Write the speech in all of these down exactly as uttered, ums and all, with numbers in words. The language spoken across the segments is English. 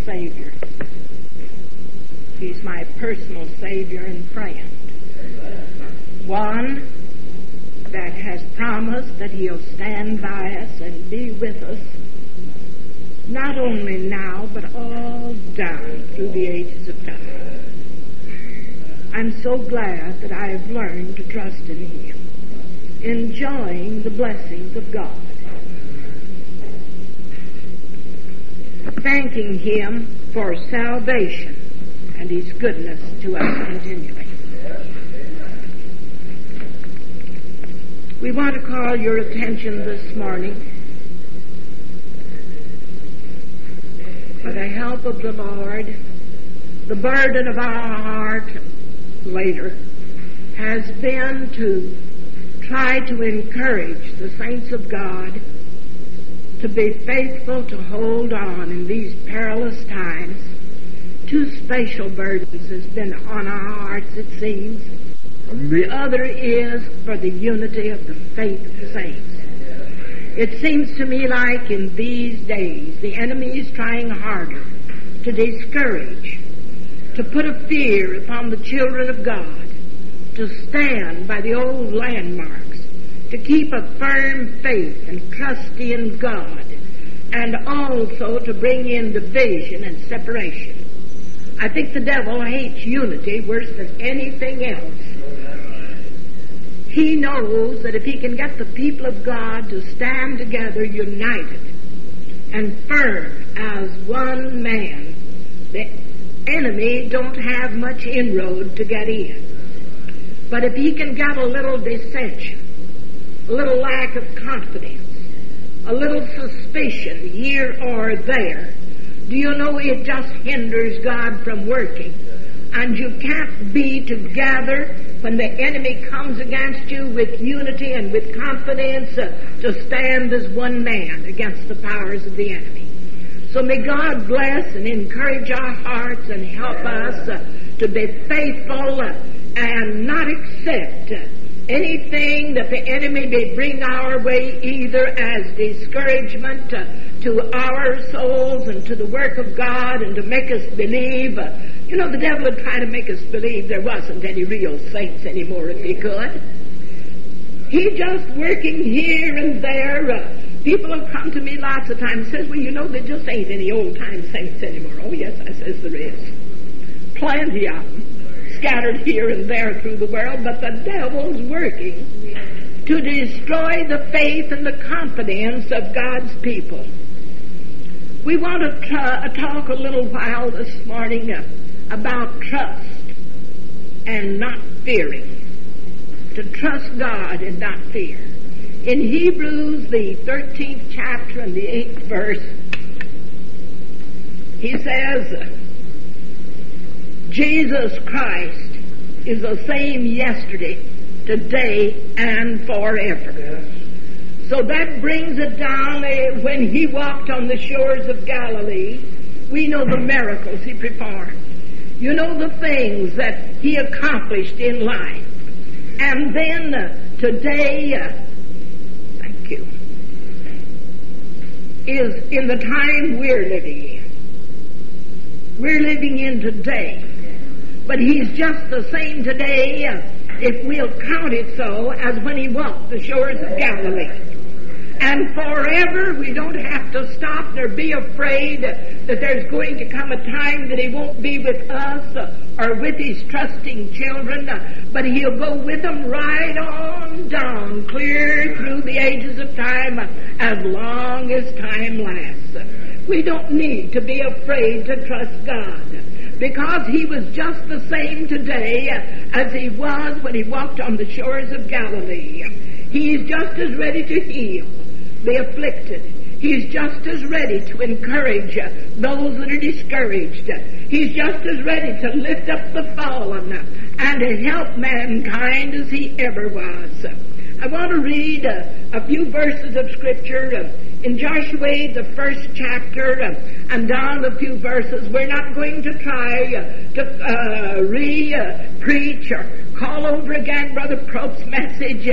Savior. He's my personal Savior and friend. One that has promised that He'll stand by us and be with us, not only now, but all down through the ages of time. I'm so glad that I have learned to trust in Him, enjoying the blessings of God, thanking Him for salvation and His goodness to us continually. We want to call your attention this morning, for the help of the Lord, the burden of our heart later has been to try to encourage the saints of God to be faithful to hold on in these perilous times. Two special burdens has been on our hearts, it seems. The other is for the unity of the faith of the saints. It seems to me like in these days the enemy is trying harder to discourage, to put a fear upon the children of God, to stand by the old landmarks, to keep a firm faith and trust in God, and also to bring in division and separation. I think the devil hates unity worse than anything else. He knows that if he can get the people of God to stand together united and firm as one man, the enemy don't have much inroad to get in. But if he can get a little dissension, a little lack of confidence, a little suspicion here or there, do you know it just hinders God from working? And you can't be together when the enemy comes against you with unity and with confidence uh, to stand as one man against the powers of the enemy. So may God bless and encourage our hearts and help us uh, to be faithful uh, and not accept uh, anything that the enemy may bring our way, either as discouragement uh, to our souls and to the work of God, and to make us believe. Uh, you know, the devil would try to make us believe there wasn't any real saints anymore if he could. He just working here and there. Uh, people have come to me lots of times and says, well, you know, there just ain't any old-time saints anymore. Oh, yes, I says there is. Plenty of them. Scattered here and there through the world, but the devil's working to destroy the faith and the confidence of God's people. We want to t- talk a little while this morning uh, about trust and not fearing. To trust God and not fear. In Hebrews, the thirteenth chapter and the eighth verse, he says, Jesus Christ is the same yesterday, today, and forever. Yes. So that brings it down. Uh, when he walked on the shores of Galilee, we know the miracles he performed. You know the things that he accomplished in life. And then uh, today, uh, thank you, is in the time we're living in. We're living in today. But he's just the same today, uh, if we'll count it so, as when he walked the shores of Galilee. And forever, we don't have to stop nor be afraid that there's going to come a time that he won't be with us uh, or with his trusting children, uh, but he'll go with them right on down, clear through the ages of time, uh, as long as time lasts. We don't need to be afraid to trust God, because he was just the same today uh, as he was when he walked on the shores of Galilee. He's just as ready to heal the afflicted. He's just as ready to encourage uh, those that are discouraged. He's just as ready to lift up the fallen uh, and to help mankind as he ever was. I want to read uh, a few verses of Scripture uh, in Joshua, the first chapter, uh, and down a few verses. We're not going to try uh, to uh, re-preach uh, or call over again Brother Probst's message, uh,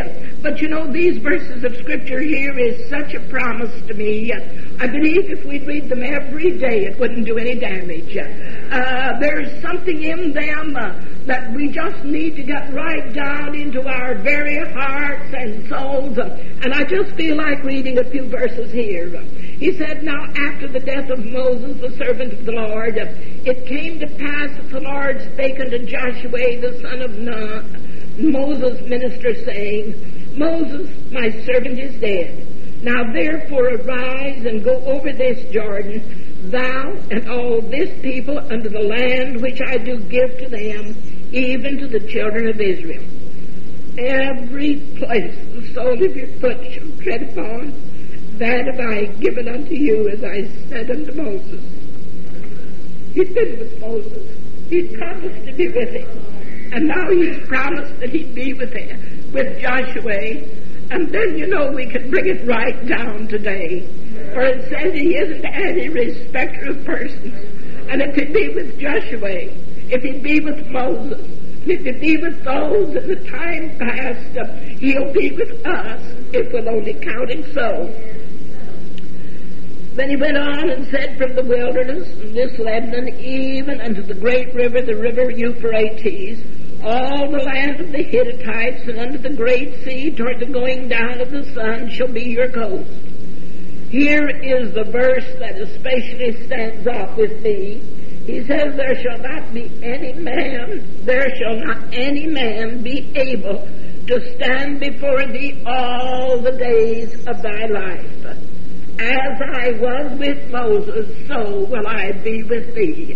But you know, these verses of Scripture here is such a promise to me. I believe if we'd read them every day, it wouldn't do any damage. Uh, there's something in them uh, that we just need to get right down into our very hearts and souls. And I just feel like reading a few verses here. He said, now after the death of Moses, the servant of the Lord, it came to pass that the Lord spake unto Joshua, the son of Nun, Moses' minister, saying, Moses, my servant, is dead. Now therefore arise and go over this Jordan, thou and all this people, unto the land which I do give to them, even to the children of Israel. Every place the sole of your foot shall tread upon, that have I given unto you, as I said unto Moses. He'd been with Moses. He'd promised to be with him. And now he's promised that he'd be with him, with Joshua. And then, you know, we can bring it right down today. For it says he isn't any respecter of persons. And if he'd be with Joshua, if he'd be with Moses, if he'd be with those in the time past, uh, he'll be with us if we'll only count him so. Then he went on and said, from the wilderness, and this Lebanon, even unto the great river, the river Euphrates, all the land of the Hittites, and unto the great sea, toward the going down of the sun, shall be your coast. Here is the verse that especially stands out with me. He says, there shall not be any man, there shall not any man be able to stand before thee all the days of thy life. As I was with Moses, so will I be with thee.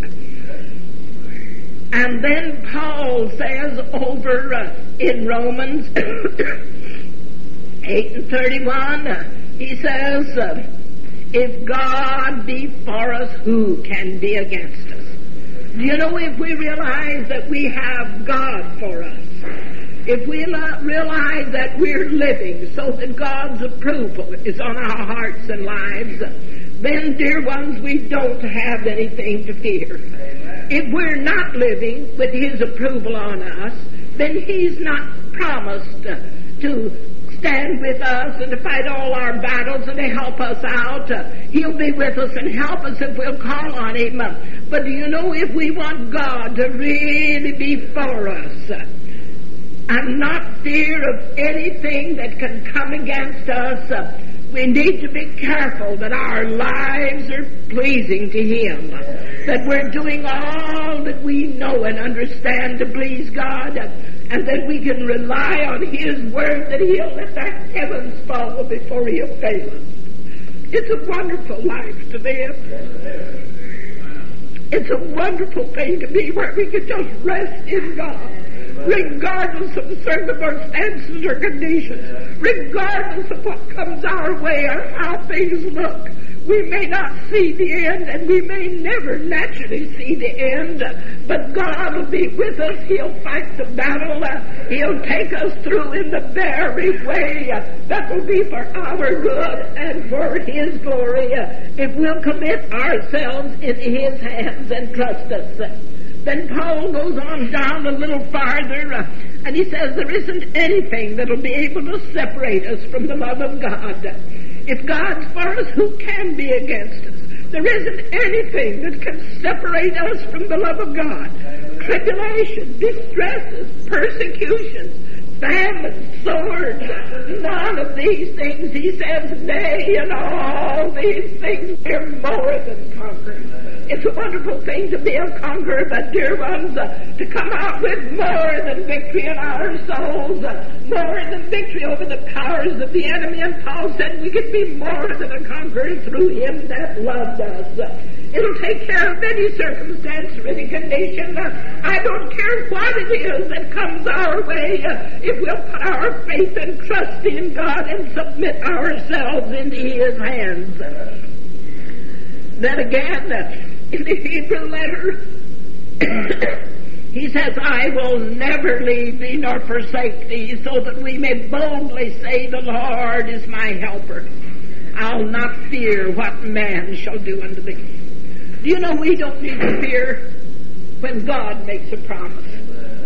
And then Paul says over uh, in Romans eight and thirty-one, uh, he says, uh, if God be for us, who can be against us? Do you know, if we realize that we have God for us, if we realize that we're living so that God's approval is on our hearts and lives, then, dear ones, we don't have anything to fear. If we're not living with His approval on us, then He's not promised to stand with us and to fight all our battles and to help us out. He'll be with us and help us if we'll call on Him. But do you know, if we want God to really be for us, and not fear of anything that can come against us, uh, we need to be careful that our lives are pleasing to Him, that we're doing all that we know and understand to please God, uh, and that we can rely on His word that He'll let the heavens fall before He'll fail us. It's a wonderful life to live. It's a wonderful thing to be where we can just rest in God, regardless of circumstances or conditions, regardless of what comes our way or how things look. We may not see the end, and we may never naturally see the end, but God will be with us. He'll fight the battle. He'll take us through in the very way that will be for our good and for His glory, if we'll commit ourselves into His hands and trust us. Then Paul goes on down a little farther, uh, and he says there isn't anything that will be able to separate us from the love of God. If God's for us, who can be against us? There isn't anything that can separate us from the love of God. Tribulation, distresses, persecutions, famine, sword, none of these things, he says, nay, and all these things are more than conquerors. It's a wonderful thing to be a conqueror, but dear ones, uh, to come out with more than victory in our souls, uh, more than victory over the powers of the enemy. And Paul said we can be more than a conqueror through Him that loved us. Uh, it'll take care of any circumstance or any condition. Uh, I don't care what it is that comes our way, uh, if we'll put our faith and trust in God and submit ourselves into His hands. Uh, then again, uh, in the Hebrew letter, he says, I will never leave thee nor forsake thee, so that we may boldly say, the Lord is my helper. I'll not fear what man shall do unto thee. Do you know we don't need to fear when God makes a promise?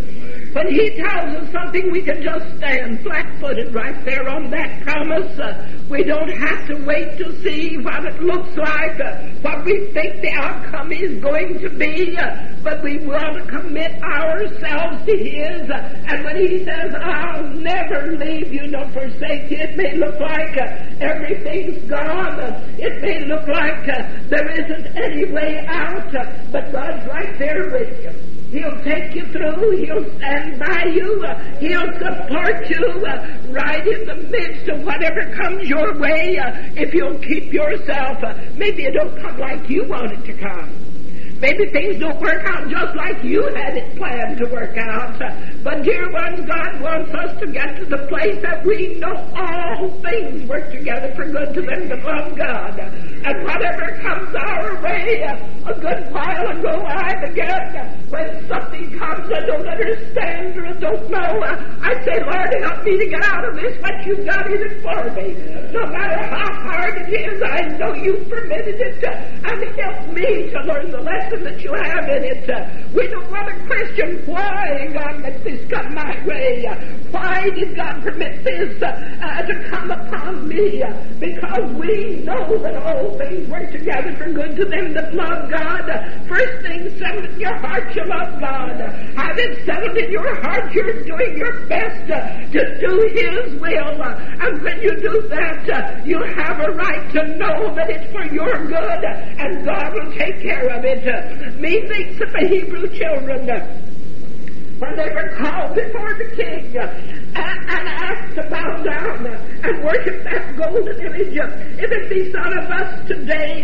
When He tells us something, we can just stand flat-footed right there on that promise. Uh, we don't have to wait to see what it looks like, uh, what we think the outcome is going to be, uh, but we want to commit ourselves to His. Uh, and when He says, I'll never leave you nor forsake you, it may look like uh, everything's gone. Uh, it may look like uh, there isn't any way out, uh, but God's right there with you. He'll take you through. He'll stand by you. Uh, he'll support you uh, right in the midst of whatever comes your way. Uh, if you'll keep yourself, uh, maybe it don't come like you want it to come. Maybe things don't work out just like you had it planned to work out. Uh, but dear ones, God wants us to get to the place that we know all things work together for good to them that love God. And whatever comes our way, uh, a good while ago I began, uh, when something comes I don't understand or I don't know, uh, I say, Lord, help me to get out of this. What you've got in it for me. No matter how hard it is, I know you've permitted it. Uh, and help me to learn the lesson that you have in it. Uh, we don't want to question why God let this come my way. Uh, why did God permit this uh, uh, to come upon me? Uh, because we know that all things work together for good to them that love God. Uh, first thing, settle in your heart you love God. Uh, have it settled in your heart you're doing your best uh, to do His will. Uh, and when you do that, uh, you have a right to know that it's for your good uh, and God will take care of it. Uh, methinks of the Hebrew children, uh, when they were called before the king uh, and, and asked to bow down uh, and worship that golden image, uh, if it be some of us today,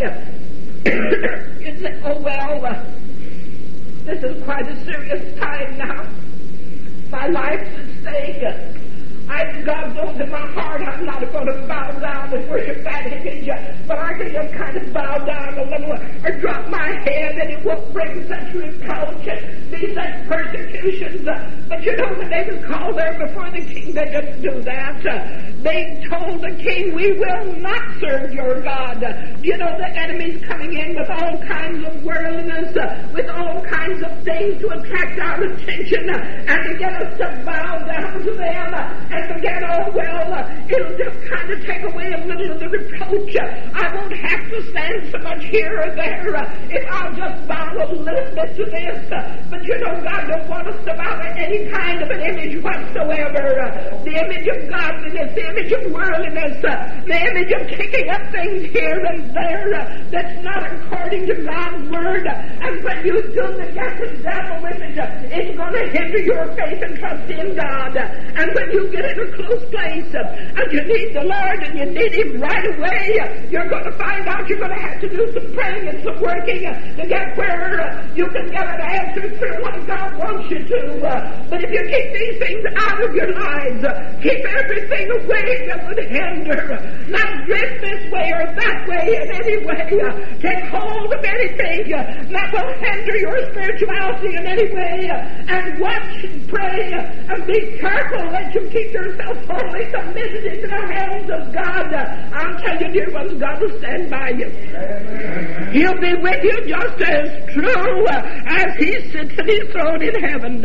uh, you'd say, oh well, uh, this is quite a serious time now. My life's at stake. Uh, I, God knows in my heart I'm not going to bow down and worship that image, but I can just kind of bow down a little or drop my head and it won't bring such reproach and be such persecutions. But you know, when they was called there before the king, they didn't do that. They told the king, we will not serve your God. You know, the enemy's coming in with all kinds of worldliness, with all kinds of things to attract our attention and to get us to bow down to them. And forget, oh, well, uh, it'll just kind of take away a little of the reproach. Uh, I won't have to stand so much here or there uh, if I'll just bow a little bit to this. Uh, but you know, God don't want us to bow to any kind of an image whatsoever. Uh, the image of godliness, the image of worldliness, uh, the image of kicking up things here and there uh, that's not according to God's word. Uh, and when you do the the devil image, uh, it's going to hinder your faith and trust in God. Uh, and when you get in a close place uh, and you need the Lord and you need Him right away, uh, you're going to find out you're going to have to do some praying and some working uh, to get where uh, you can get an answer through what God wants you to. Uh, but if you keep these things out of your lives, uh, keep everything away that would hinder, uh, not drift this way or that way in any way, uh, take hold of anything uh, that will hinder your spirituality in any way, uh, and watch and pray uh, and be careful that you keep yourself wholly committed into the hands of God. Uh, I'll tell you, dear ones, God will stand by you. Amen. He'll be with you just as true uh, as He sits in His throne in heaven.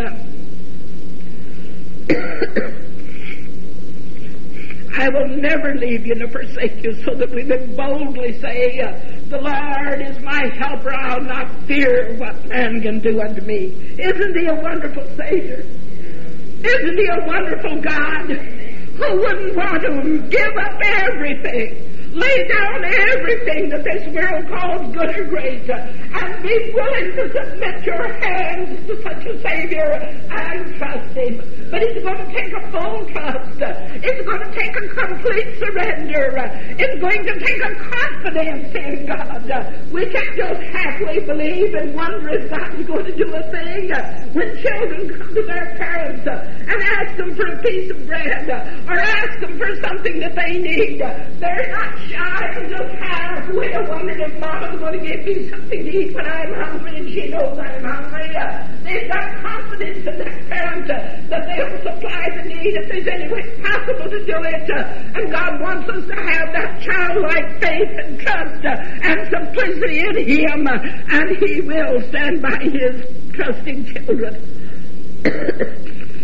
I will never leave you nor forsake you, so that we may boldly say, uh, the Lord is my helper, I'll not fear what man can do unto me. Isn't He a wonderful Savior? Isn't He a wonderful God who wouldn't want to give up everything, lay down everything that this world calls good or great, and be willing to submit your hands to such a Savior and trust Him? But it's going to take a full trust. It's going to take a complete surrender. It's going to take a confidence in God. We can't just halfway believe and wonder if God's going to do a thing. When children come to their parents and ask them for a piece of bread or ask them for something that they need, they're not shy and just halfway wondering if Mama's going to give me something to eat when I'm hungry and she knows I'm hungry. They've got confidence in their parents that they'll supply the need if there's any way possible to do it. And God wants us to have that childlike faith and trust and simplicity in Him, and He will stand by His trusting children.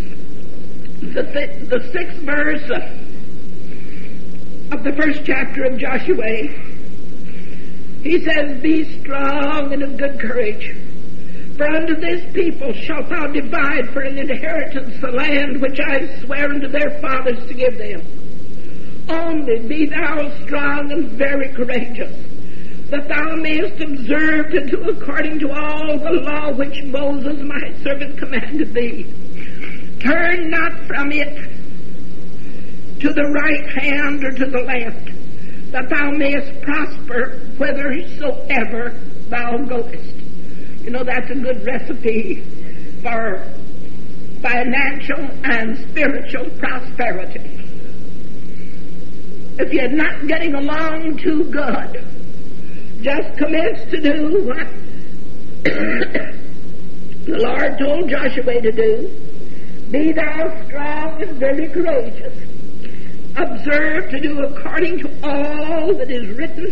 the, th- the sixth verse of the first chapter of Joshua. He says, be strong and of good courage, for unto this people shalt thou divide for an inheritance the land which I swear unto their fathers to give them. Only be thou strong and very courageous, that thou mayest observe to do according to all the law which Moses my servant commanded thee. Turn not from it to the right hand or to the left, that thou mayest prosper whithersoever thou goest. You know, that's a good recipe for financial and spiritual prosperity. If you're not getting along too good, just commence to do what the Lord told Joshua to do. Be thou strong and very courageous. Observe to do according to all that is written,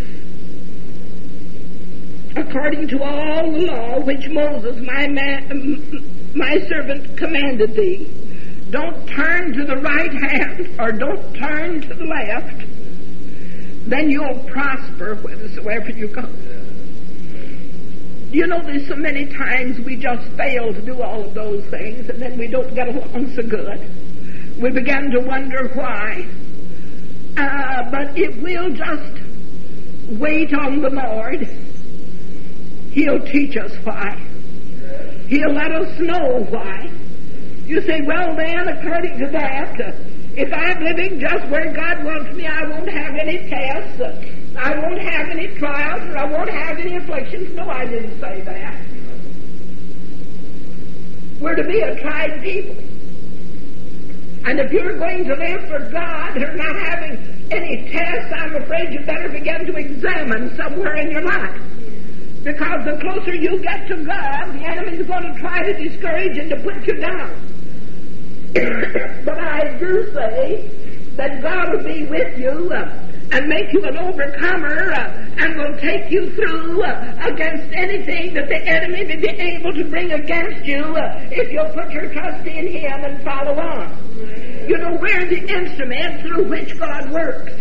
according to all the law which Moses, my man, my servant, commanded thee. Don't turn to the right hand or don't turn to the left. Then you'll prosper whithersoever you go. You know, there's so many times we just fail to do all of those things, and then we don't get along so good. We begin to wonder why. Uh, but if we'll just wait on the Lord, He'll teach us why. He'll let us know why. You say, well then, according to that, uh, if I'm living just where God wants me, I won't have any tests, uh, I won't have any trials, or I won't have any afflictions. No, I didn't say that. We're to be a tried people. And if you're going to live for God and not having any tests, I'm afraid you better begin to examine somewhere in your life. Because the closer you get to God, the enemy's going to try to discourage and to put you down. But I do say that God will be with you uh, and make you an overcomer uh, and will take you through uh, against anything that the enemy may be able to bring against you uh, if you'll put your trust in Him and follow on. You know, we're the instrument through which God works.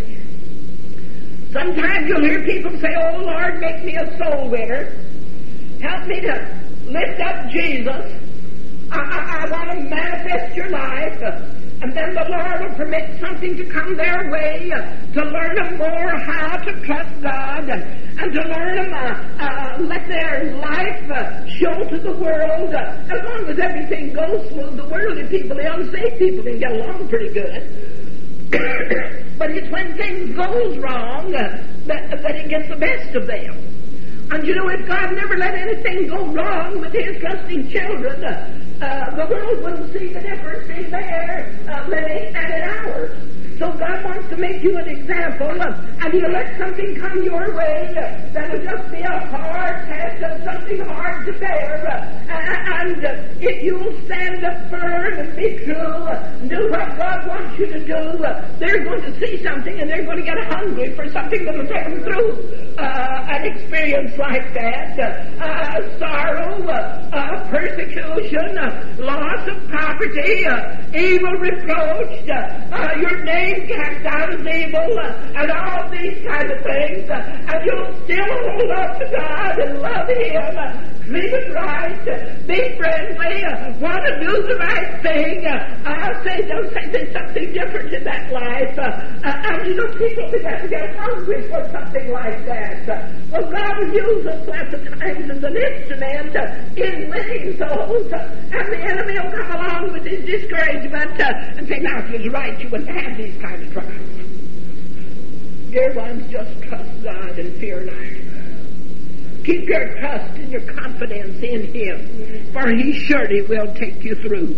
Sometimes you'll hear people say, oh, Lord, make me a soul winner. Help me to lift up Jesus. I, I, I want to manifest your life. And then the Lord will permit something to come their way uh, to learn them more how to trust God uh, and to learn them, uh, uh, let their life uh, show to the world. Uh, as long as everything goes smooth, the worldly people, the unsaved people can get along pretty good. But it's when things goes wrong uh, that, that it gets the best of them. And you know, if God never let anything go wrong with His trusting children, uh, uh, the world wouldn't see the difference in their uh, living and in ours. So God wants to make you an example, uh, and He'll let something come your way uh, that'll just be a hard test and something hard to bear. Uh, and uh, if you'll stand up firm and be true, uh, do what God wants you to do, uh, they're going to see something and they're going to get hungry for something that'll take them through uh, an experience like that. Uh, uh, sorrow, uh, uh, persecution, uh, loss of property, uh, evil reproached, uh, uh, your name cast out as evil, uh, and all these kind of things, uh, and you'll still hold up to God and love Him, uh, treat it right, uh, be friendly, uh, want to do the right thing. Uh, I'll say, don't say there's something different in that life. Uh, uh, and you know, people begin to get hungry for something like that. Uh, well, God will use us lots of times as an instrument uh, in winning souls, uh, and the enemy will come along with his discouragement uh, and say, now, if it was right, you wouldn't have these kind of trials. Dear ones, just trust God and fear not. Keep your trust and your confidence in Him, for He surely will take you through.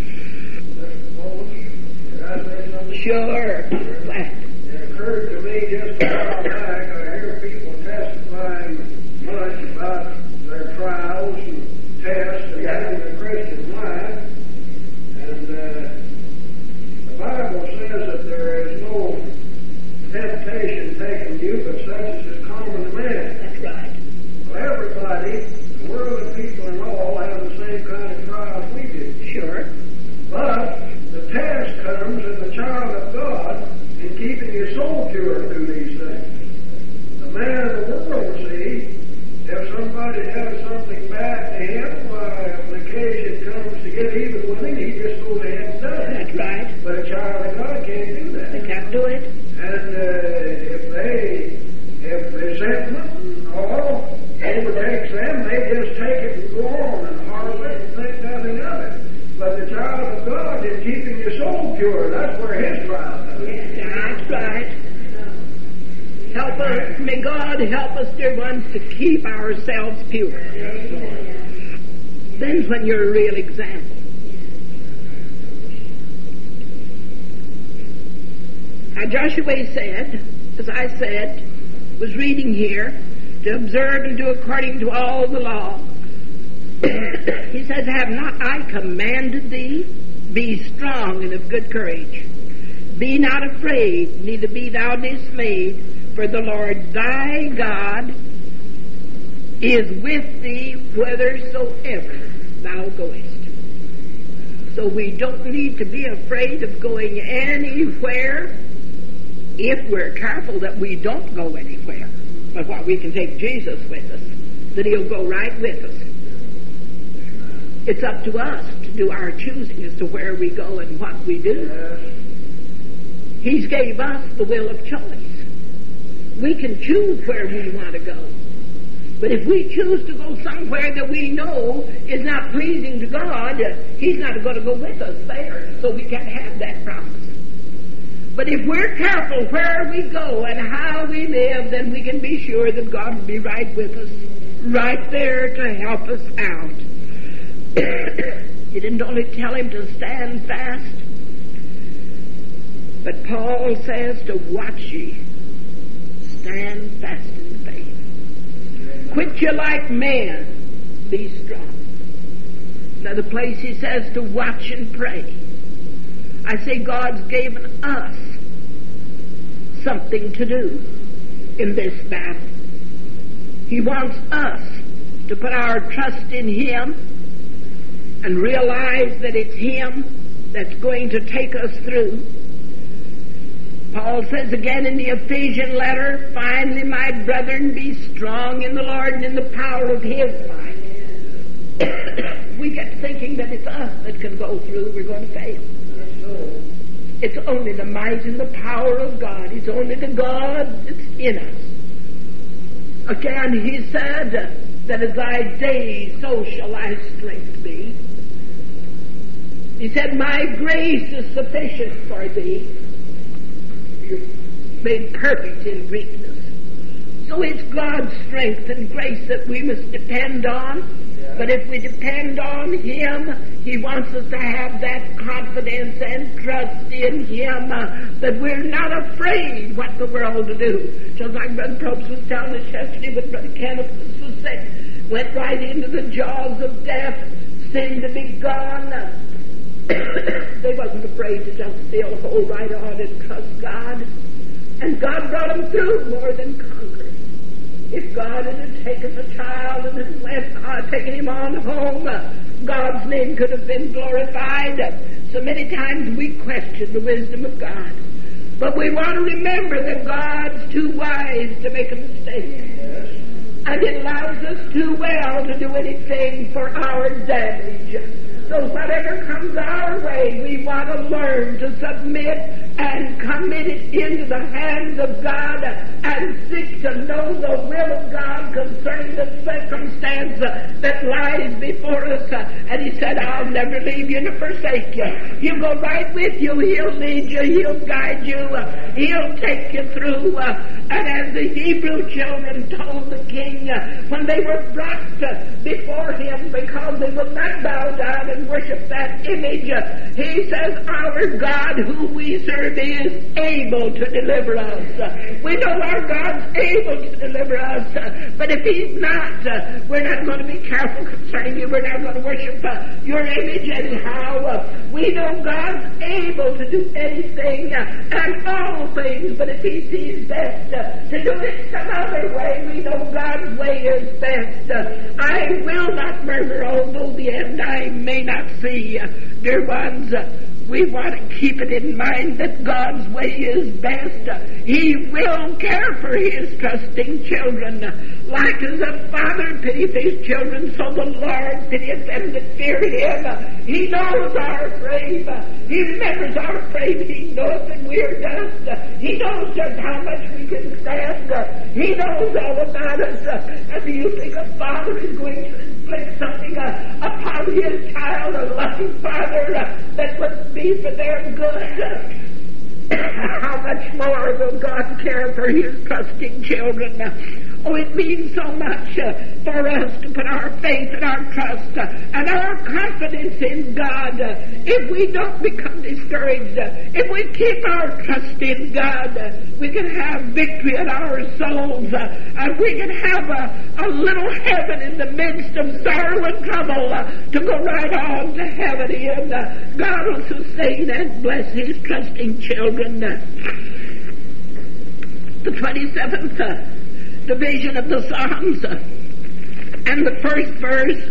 Sure. It occurred to me just a while back, I hear people testifying much about their trials and tests and having their Christian life. And uh, the Bible says that there is no temptation taking you but such as is common to man. That's right. Well, everybody, the world of people and all, have the same kind of trials we do. Sure. But the overtakes them, they just take it and go on and harp it and think nothing of it. But the child of God is keeping your soul pure. That's where his trial comes in. That's right. Help us, may God help us, dear ones, to keep ourselves pure. Then when you're a real example. Now Joshua said, as I said, was reading here, to observe and do according to all the law. He says, have not I commanded thee? Be strong and of good courage. Be not afraid, neither be thou dismayed, for the Lord thy God is with thee whithersoever thou goest. So we don't need to be afraid of going anywhere if we're careful that we don't go anywhere. But what we can take Jesus with us, that he'll go right with us. It's up to us to do our choosing as to where we go and what we do. He's gave us the will of choice. We can choose where we want to go. But if we choose to go somewhere that we know is not pleasing to God, he's not going to go with us there, so we can't have that promise. But if we're careful where we go and how we live, then we can be sure that God will be right with us, right there to help us out. He didn't only tell him to stand fast, but Paul says to watch ye, stand fast in faith. Quit you like men, be strong. Another place he says to watch and pray. I say God's given us something to do in this battle. He wants us to put our trust in him and realize that it's him that's going to take us through. Paul says again in the Ephesian letter, finally, my brethren, be strong in the Lord and in the power of his might. We get thinking that it's us that can go through, we're going to fail. It's only the might and the power of God. It's only the God that's in us. Again, he said that as thy days, so shall thy strength be. He said, my grace is sufficient for thee. You're made perfect in weakness. So it's God's strength and grace that we must depend on. But if we depend on him, he wants us to have that confidence and trust in him uh, that we're not afraid what the world will do. Just like Brother Probst was telling us yesterday when Brother Kenneth was sick, went right into the jaws of death, seemed to be gone. They wasn't afraid to just still hold right on and trust God. And God brought them through more than conquered. If God had taken the child and had went, uh, taken him on home, uh, God's name could have been glorified. So many times we question the wisdom of God. But we want to remember that God's too wise to make a mistake. And it allows us too well to do anything for our damage. So whatever comes our way, we want to learn to submit and commit it into the hands of God and seek to know the will of God concerning the circumstance that lies before us. And he said, I'll never leave you nor forsake you. He'll go right with you. He'll lead you. He'll guide you. He'll take you through. And as the Hebrew children told the king when they were brought before him because they would not bow down and worship that image, he says, our God who we serve is able to deliver us. We know our God's able to deliver us, but if he's not, we're not going to be careful concerning you. We're not going to worship your image anyhow. We know God's able to do anything and all things, but if he sees best to do it some other way, we know God's way is best. I will not murmur, although the end I may not see. Dear ones, We want to keep it in mind that God's way is best. He will care for His trusting children. Like as a father pities his children, so the Lord pitieth them that fear Him. He knows our frame. He remembers our frame. He knows that we are dust. He knows just how much we can stand. He knows all about us. And do you think a father is going to inflict something uh, upon his child, a loving father, uh, that would be for their good? How much more will God care for His trusting children? Oh, it means so much uh, for us to put our faith and our trust uh, and our confidence in God. Uh, if we don't become discouraged, uh, if we keep our trust in God, uh, we can have victory in our souls, uh, and we can have a, a little heaven in the midst of sorrow and trouble uh, to go right on to heaven in. Uh, God will sustain and bless His trusting children. Uh, the twenty-seventh uh, division of the Psalms, uh, and the first verse,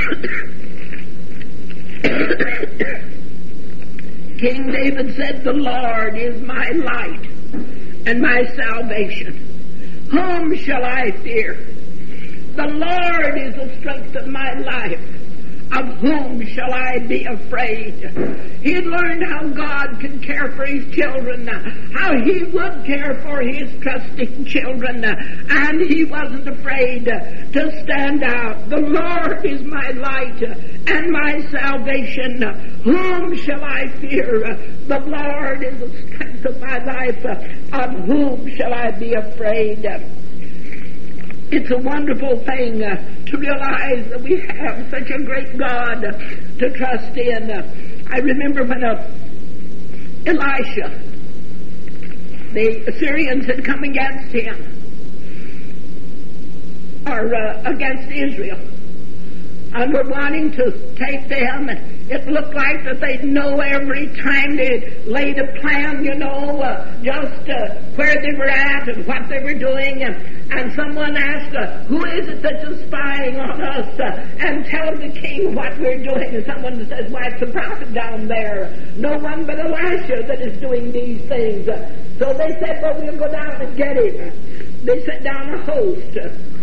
King David said, "The Lord is my light and my salvation. Whom shall I fear? The Lord is the strength of my life. Of whom shall I be afraid?" He had learned how God can care for His children, how He would care for His trusting children, and he wasn't afraid to stand out. The Lord is my light and my salvation. Whom shall I fear? The Lord is the strength of my life. Of whom shall I be afraid? It's a wonderful thing uh, to realize that we have such a great God uh, to trust in. Uh, I remember when uh, Elisha, the Assyrians had come against him, or uh, against Israel, and were wanting to take them, and it looked like that they'd know every time they laid a plan, you know, uh, just uh, where they were at and what they were doing. And, and someone asked, uh, who is it that's spying on us? Uh, and tell the king what we're doing. And someone says, why, it's the prophet down there. No one but Elisha that is doing these things. Uh, so they said, well, we'll go down and get him. They sent down a host.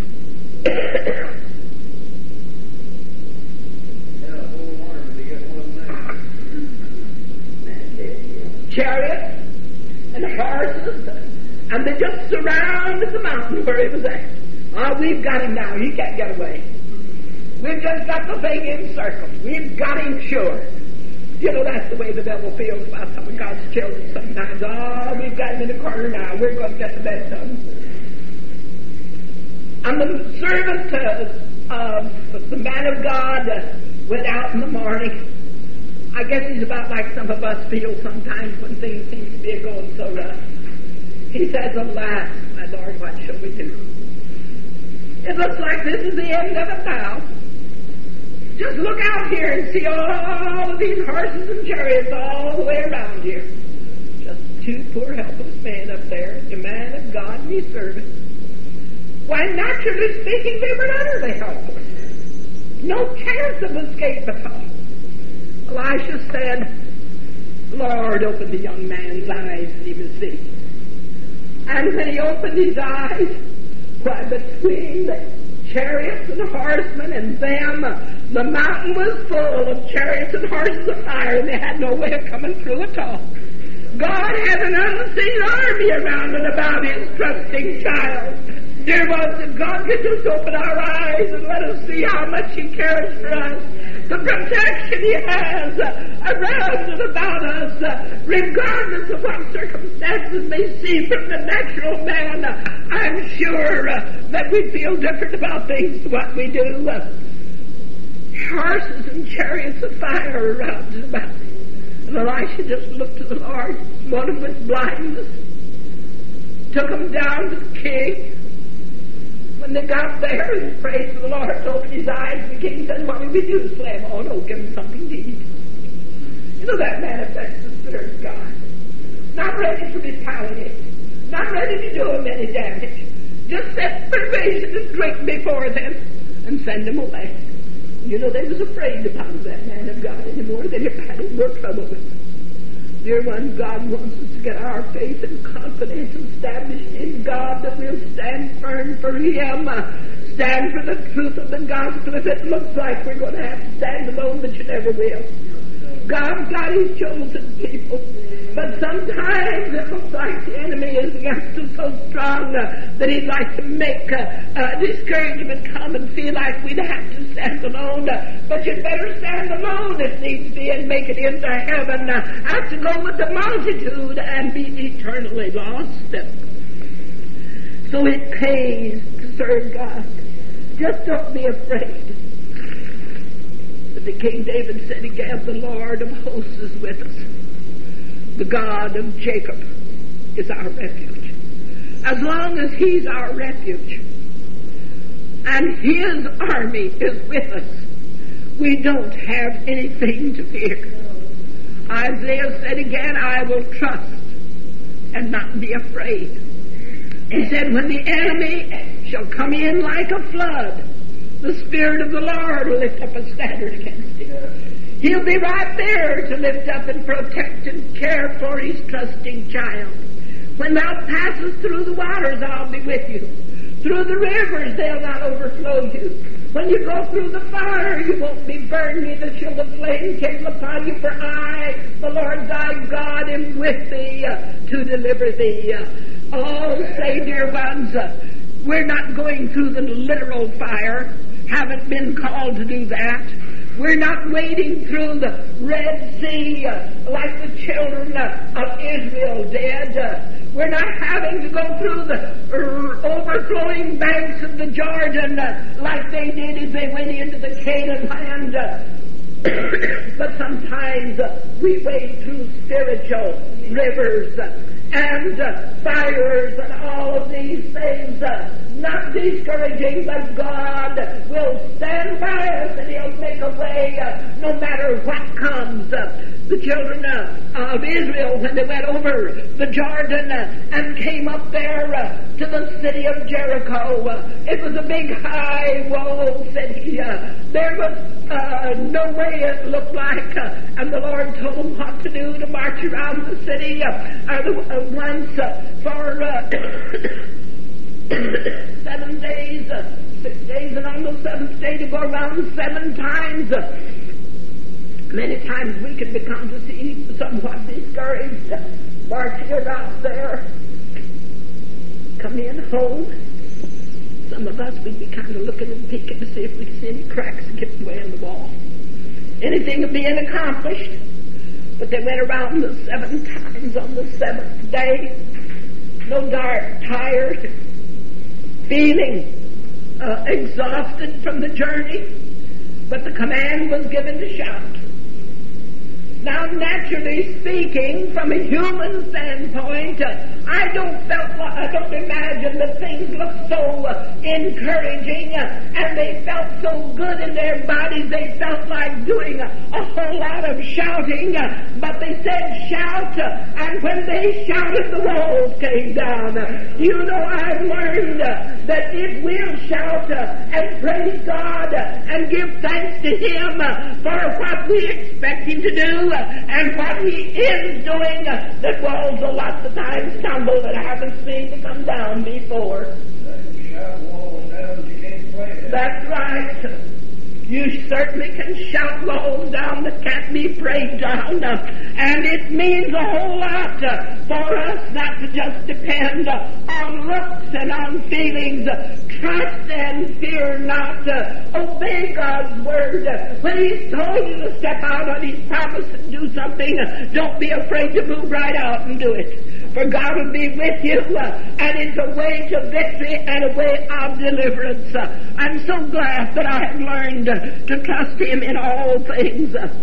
Chariots and horses, and they just surrounded the mountain where he was at. Oh, we've got him now. He can't get away. We've just got the thing encircled. We've got him sure. You know, that's the way the devil feels about some of God's children sometimes. Oh, we've got him in the corner now. We're going to get the best of him. And the servant, uh, uh, the man of God, uh, went out in the morning. I guess he's about like some of us feel sometimes when things seem to be going so rough. He says, alas, my Lord, what shall we do? It looks like this is the end of it now. Just look out here and see all of these horses and chariots all the way around here. Just two poor helpless men up there, the man of God and his servant. Why, naturally speaking, they were utterly helpless. No chance of escape at all. Elisha said, Lord, open the young man's eyes and he will see. And when he opened his eyes, why, between the chariots and horsemen and them, the mountain was full of chariots and horses of fire, and they had no way of coming through at all. God had an unseen army around and about his trusting child. Dear ones, if God could just open our eyes and let us see how much He cares for us, the protection He has uh, around and about us, uh, regardless of what circumstances may seem from the natural man, uh, I'm sure uh, that we feel different about things than what we do. Uh, horses and chariots of fire around and about. And Elisha just looked to the Lord, smote him with blindness, took him down to the king. When they got there, and praised the Lord, opened his eyes, and the king said, what will we do to slay him? Oh, no, give him something to eat. You know, that manifests the Spirit of God. Not ready to retaliate. Not ready to do him any damage. Just set provision and drink before them and send him away. You know, they was afraid about that man of God anymore. They had had more trouble with him. Dear ones, God wants us to get our faith and confidence established in God, that we'll stand firm for Him, uh, stand for the truth of the gospel. If it looks like we're going to have to stand alone, but you never will. God's got His chosen people. But sometimes it looks like the enemy is against us so strong uh, that he'd like to make uh, uh, discouragement come and feel like we'd have to stand alone. Uh, but you'd better stand alone if needs be and make it into heaven. Uh, have to go with the multitude and be eternally lost. So it pays to serve God. Just don't be afraid. But the King David said again, the Lord of hosts is with us. The God of Jacob is our refuge. As long as He's our refuge and His army is with us, we don't have anything to fear. Isaiah said again, I will trust and not be afraid. He said, when the enemy shall come in like a flood, the Spirit of the Lord will lift up a standard against him. He'll be right there to lift up and protect and care for His trusting child. When thou passest through the waters, I'll be with you. Through the rivers, they'll not overflow you. When you go through the fire, you won't be burned, neither shall the flame kindle upon you. For I, the Lord thy God, am with thee uh, to deliver thee. Uh, oh, say, dear ones, uh, we're not going through the literal fire. Haven't been called to do that. We're not wading through the Red Sea uh, like the children uh, of Israel did. Uh, we're not having to go through the uh, overflowing banks of the Jordan uh, like they did as they went into the Canaan land. Uh, but sometimes uh, we wade through spiritual rivers uh, and uh, fires and all of these things. Uh, not discouraging, but God will stand by us and He'll make a way uh, no matter what comes. Uh, the children uh, of Israel, when they went over the Jordan uh, and came up there uh, to the city of Jericho, uh, it was a big high wall city. Uh, there was uh, no way it looked like, uh, and the Lord told them what to do to march around the city uh, uh, uh, once uh, for uh, seven days, uh, six days, and on the seventh day to go around seven times. Uh, many times we can become to see somewhat discouraged, uh, marching around there. Come in home. Some of us would be kind of looking and peeking to see if we could see any cracks getting away in the wall. Anything being accomplished. But they went around the seven times on the seventh day. No dark, tired, feeling uh, exhausted from the journey, but the command was given to shout. Now, naturally speaking, from a human standpoint, uh, I don't felt, I don't imagine that things looked so uh, encouraging, uh, and they felt so good in their bodies. They felt like doing a, a whole lot of shouting, uh, but they said shout, uh, and when they shouted, the walls came down. Uh, you know, I've learned uh, that if we'll shout uh, and praise God uh, and give thanks to Him uh, for what we expect Him to do, and what He is doing, uh, that walls a lot of times tumble that I haven't seen to come down before. Shout walls down, you can't play that. That's right. You certainly can shout walls down that can't be prayed down. Uh, and it means a whole lot uh, for us not to just depend uh, on looks and on feelings. Uh, trust and fear not. Uh, obey God's word. Uh, when He's told you to step out on His promise and do something, uh, don't be afraid to move right out and do it. For God will be with you, uh, and it's a way to victory and a way of deliverance. Uh, I'm so glad that I have learned uh, to trust Him in all things. Uh,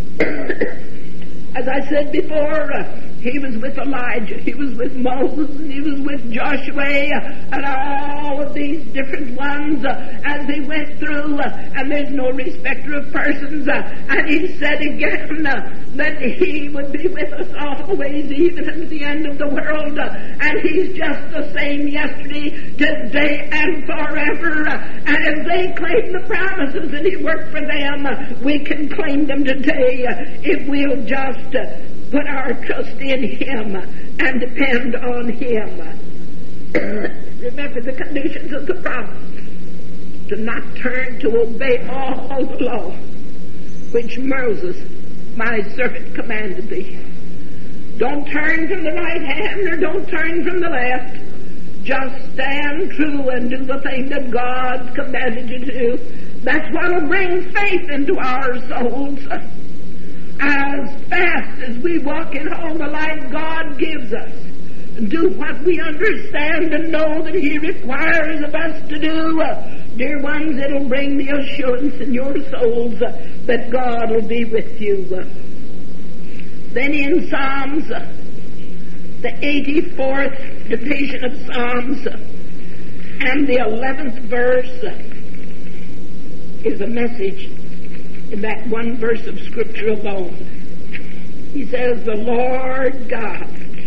as I said before, uh, He was with Elijah, He was with Moses, and He was with Joshua, uh, and all of these different ones uh, as they went through, uh, and there's no respecter of persons. Uh, and He said again uh, that He would be with us always, even at the end of the world. Uh, and He's just the same yesterday, today, and forever. Uh, and as they claim the promises that He worked for them, uh, we can claim them today uh, if we'll just uh, put our trust in Him and depend on Him. Remember the conditions of the promise. To not turn to obey all the law which Moses, my servant, commanded thee. Don't turn from the right hand or don't turn from the left. Just stand true and do the thing that God commanded you to do. That's what will bring faith into our souls. As fast as we walk in all the light God gives us, do what we understand and know that He requires of us to do, dear ones, it'll bring the assurance in your souls that God will be with you. Then in Psalms, the eighty-fourth division of Psalms, and the eleventh verse is a message in that one verse of Scripture alone. He says, the Lord God,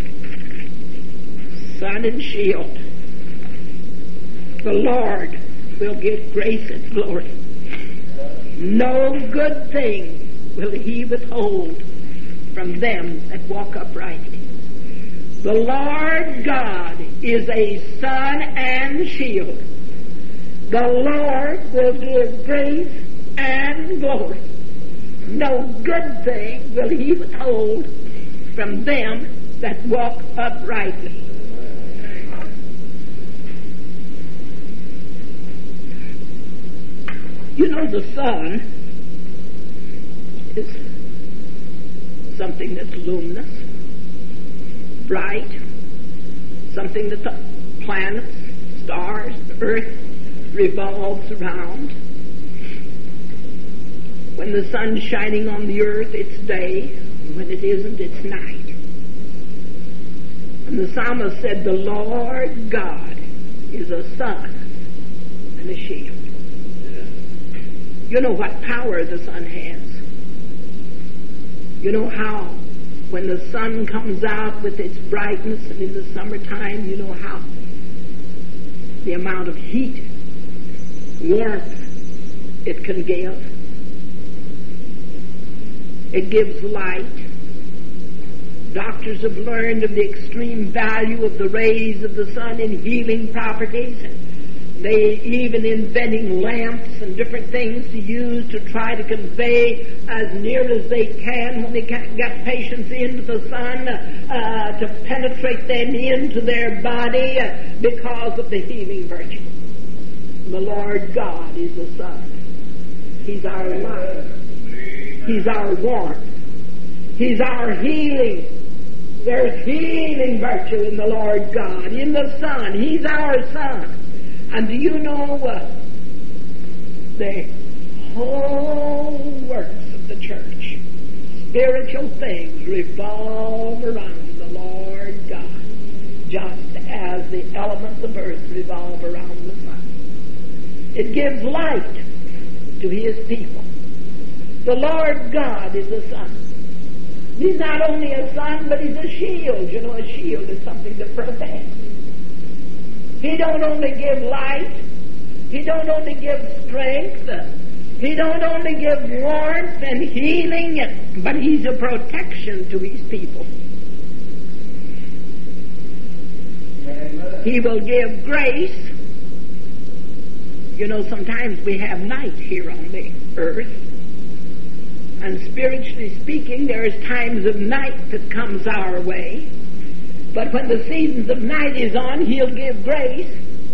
sun and shield, the Lord will give grace and glory. No good thing will He withhold from them that walk uprightly. The Lord God is a sun and shield. The Lord will give grace and glory. No good thing will He withhold from them that walk uprightly. You know, the sun is something that's luminous, bright, something that the planets, stars, the earth revolves around. When the sun's shining on the earth, it's day. When it isn't, it's night. And the psalmist said, the Lord God is a sun and a shield. You know what power the sun has. You know how when the sun comes out with its brightness, and in the summertime, you know how the amount of heat, warmth it can give. It gives light. Doctors have learned of the extreme value of the rays of the sun in healing properties. They even inventing lamps and different things to use to try to convey as near as they can when they can't get patients into the sun uh, to penetrate them into their body uh, because of the healing virtue. The Lord God is the sun. He's our life. He's our warmth. He's our healing. There's healing virtue in the Lord God, in the sun. He's our sun. And do you know uh, the whole works of the church, spiritual things revolve around the Lord God, just as the elements of earth revolve around the sun. It gives light to His people. The Lord God is a sun. He's not only a sun, but He's a shield. You know, a shield is something to protect. He don't only give light. He don't only give strength. He don't only give warmth and healing, but He's a protection to His people. He will give grace. You know, sometimes we have night here on the earth. And spiritually speaking, there's times of night that comes our way. But when the seasons of night is on, He'll give grace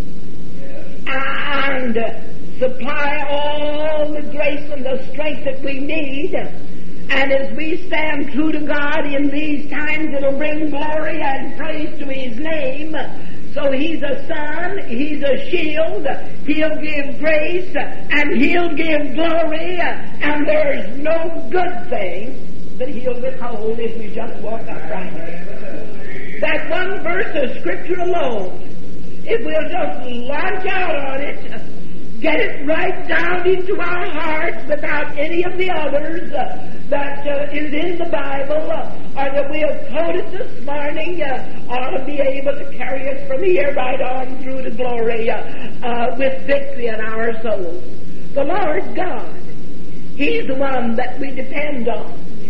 and supply all the grace and the strength that we need. And as we stand true to God in these times, it'll bring glory and praise to His name. So He's a sun, He's a shield, He'll give grace, and He'll give glory, and there's no good thing that He'll withhold if we just walk uprightly. That one verse of Scripture alone, if we'll just launch out on it, get it right down into our hearts without any of the others uh, that uh, is in the Bible, uh, or that we have quoted this morning, uh, ought to be able to carry us from here right on through to glory uh, uh, with victory in our souls. The Lord God, He's the one that we depend on.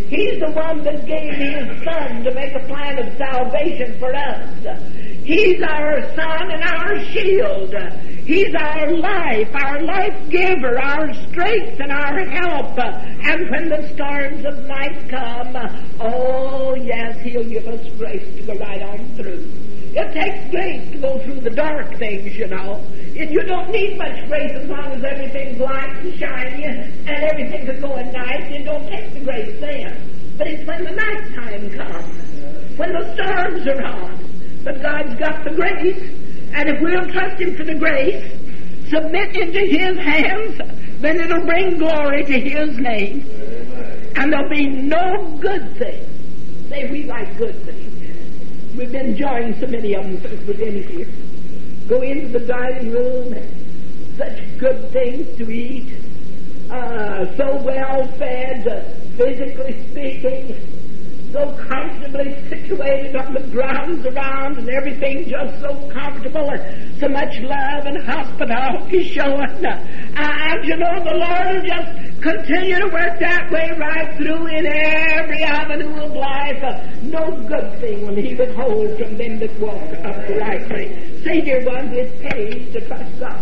He's the one that gave His Son to make a plan of salvation for us. He's our sun and our shield. He's our life, our life giver, our strength and our help. And when the storms of night come, oh yes, He'll give us grace to go right on through. It takes grace to go through the dark things, you know. And you don't need much grace as long as everything's light and shiny and everything can go at night. You don't take the grace then. But it's when the night time comes, when the storms are on. But God's got the grace, and if we'll trust Him for the grace, submit into His hands, then it'll bring glory to His name. And there'll be no good thing. Say, we like good things. We've been enjoying so many of them since we've been here. Go into the dining room, such good things to eat, uh, so well fed, uh, physically speaking, so comfortably situated on the grounds around, and everything just so comfortable, and so much love and hospitality showing. Uh, and you know, the Lord will just continue to work that way right through in every avenue of life. Uh, no good thing will He withhold from them that walk uprightly. Say, dear ones, it pays to trust God.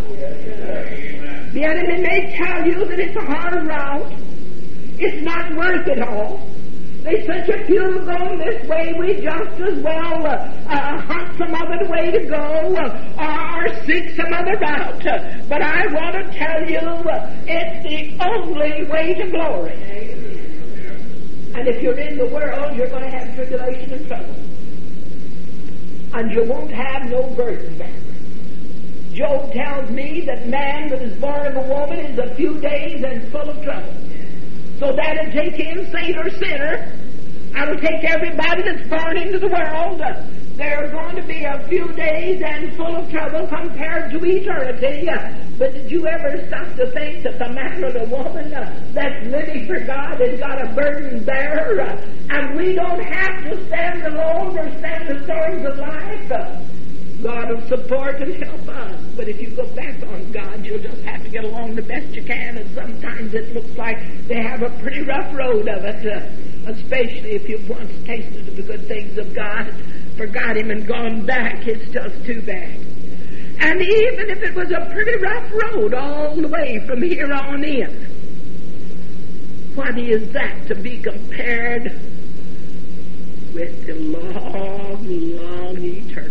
The enemy may tell you that it's a hard route. It's not worth it all. They said, if you go this way, we just as well uh, uh, hunt some other way to go uh, or seek some other route. Uh, but I want to tell you, uh, it's the only way to glory. And if you're in the world, you're going to have tribulation and trouble. And you won't have no burden there. Job tells me that man that is born of a woman is a few days and full of trouble. So that'll take him, saint or sinner. That'll take everybody that's born into the world. They're going to be a few days and full of trouble compared to eternity. But did you ever stop to think that the man or the woman that's living for God has got a burden there? And we don't have to stand alone or stand the storms of life. God will support and help us. But if you go back on God, you'll just have to get along the best you can. And sometimes it looks like they have a pretty rough road of it, uh, especially if you've once tasted of the good things of God, forgot Him and gone back. It's just too bad. And even if it was a pretty rough road all the way from here on in, what is that to be compared with the long, long eternity?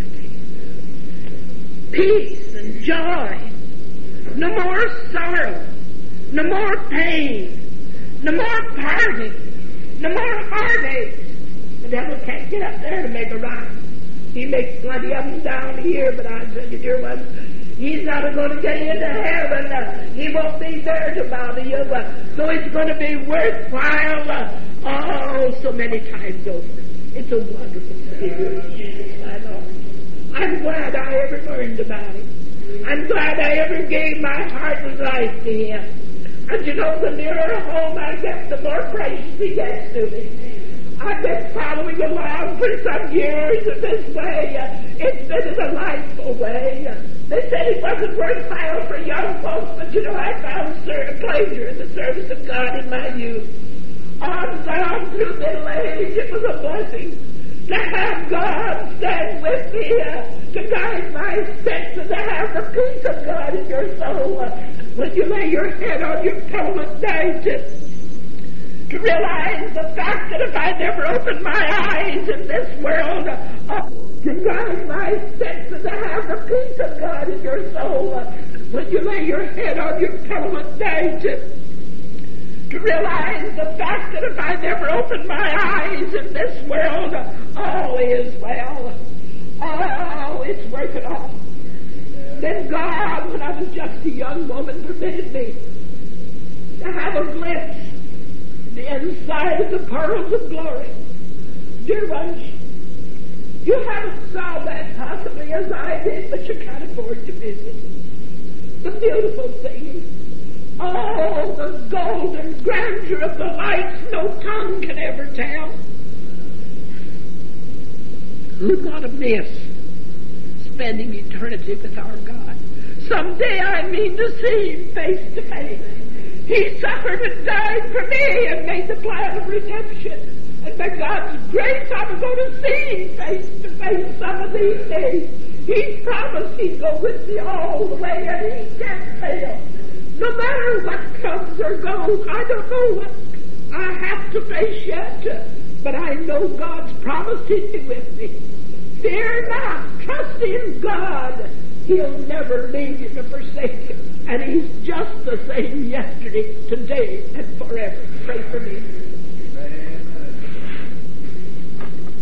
Peace and joy, no more sorrow, no more pain, no more parting, no more heartache. The devil can't get up there to make a rhyme. He makes plenty of them down here, but I tell you, dear ones, he's not going to get into heaven. Uh, he won't be there to bother you, uh, so it's going to be worthwhile. Uh, oh, so many times over. It's a wonderful thing. I know. I'm glad I ever learned about Him. I'm glad I ever gave my heart and life to Him. And you know, the nearer home I get, the more precious He gets to me. I've been following along for some years in this way. Uh, it's been a delightful way. Uh, they said it wasn't worthwhile for young folks, but you know, I found certain pleasure in the service of God in my youth. On down through middle age, it was a blessing to have God stand with me, uh, to guide my steps, and to have the peace of God in your soul uh, when you lay your head on your pillow at night. To, to realize the fact that if I never opened my eyes in this world, uh, to guide my steps, and to have the peace of God in your soul uh, when you lay your head on your pillow at night. To, To realize the fact that if I never opened my eyes in this world, all is well. Oh, it's worth it all. Then God, when I was just a young woman, permitted me to have a glimpse of the inside of the pearls of glory. Dear ones, you haven't saw that possibly as I did, but you can't afford to visit. The beautiful thing. Oh, the golden grandeur of the lights no tongue can ever tell. Who'd want to miss spending eternity with our God? Someday I mean to see Him face to face. He suffered and died for me and made the plan of redemption. And by God's grace, I'm going to see him face to face some of these days. He promised he'd go with me all the way, and he can't fail. No matter what comes or goes, I don't know what I have to face yet, but I know God's promised he'd be with me. Fear not, trust in God. He'll never leave you to forsake you. And he's just the same yesterday, today, and forever. Pray for me.